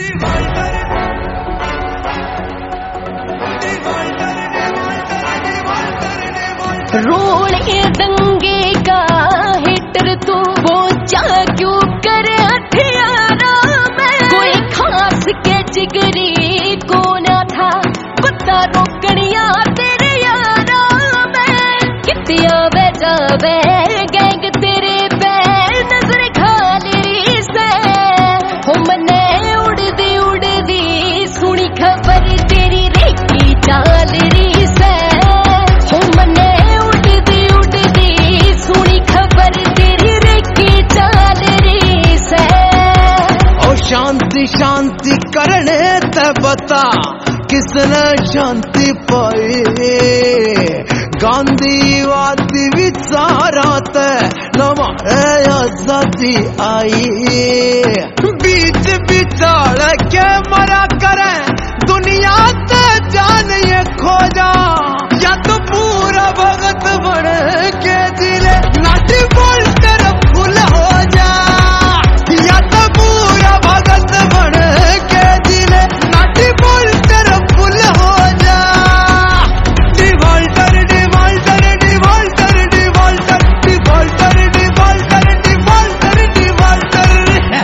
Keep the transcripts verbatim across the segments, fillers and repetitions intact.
रोने दंगे का हिटर तू वो जा क्यों करे हथियारों में। कोई खास के जिगरी को ना था पता रोकनिया तेरे यारों में। कितिया वे जावे गैंग तेरे पैर नजर खाली से। हो मने उड़दी उड़दी सुनी खबर तेरी रेकी चाल री से। हो मने शांति शांति करने ते बता किसने शांति पाई। गांधीवादी विचारात नवारे आजादी आई। बीच बिचार के मरा करे दुनिया ते जान ये खोजा। या तो पूरा भगत बन के दिले नाटी बोल तेरा फूल हो जा। या तो पूरा भगत बन के दिले नाटी बोल तेरा फूल हो जा। डिवाल्टर डिवाल्टर डिवाल्टर डिवाल्टर डिवाल्टर डिवाल्टर डिवाल्टर डिवाल्टर।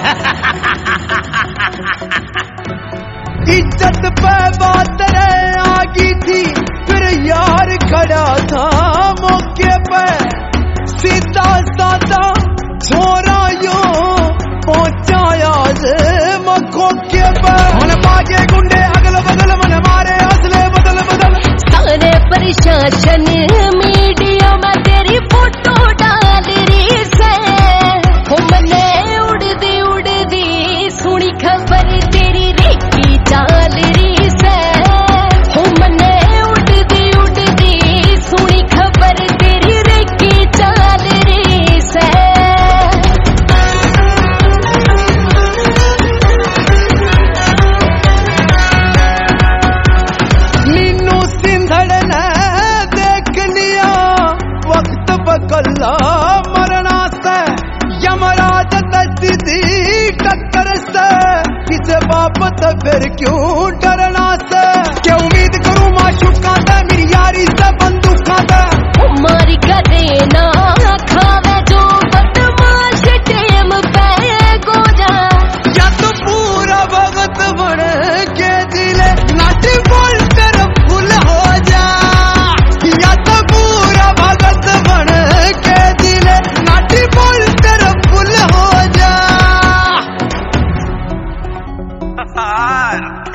इज्जत पे बात रे आगी थी फिर यार खड़ा था मौके पे। सीधा साधा छोरा यूं पहुंचाया मौके पे। मन बागे गुंडे अगल बगल मन मारे असले बदल बदल। सारे प्रशासन मीडिया में तेरी फोटो डाल रही से। हो मने उड़दी उड़दी सुनी खबर तेरी रेकी चाल रही से। हो मने उड़दी उड़दी सुनी खबर तेरी रेकी चाल रही से। मीनू सिंधड़ ने देख लिया वक्त बकल्ला मरना से। यमराज सीधी टक्कर से किसे बापत फिर क्यों डरना से। क्या उम्मीद करूं माशूका से मेरी यारी से बंदूका से। मारी का देना खावे जो बदमाश टेम पे गोजा। या तो पूरा भगत बन के दिले नाटी बोल तेरा फूल हो जा। या तो पूरा भगत बन के दिले नाटी बोल तेरा फूल हो जा।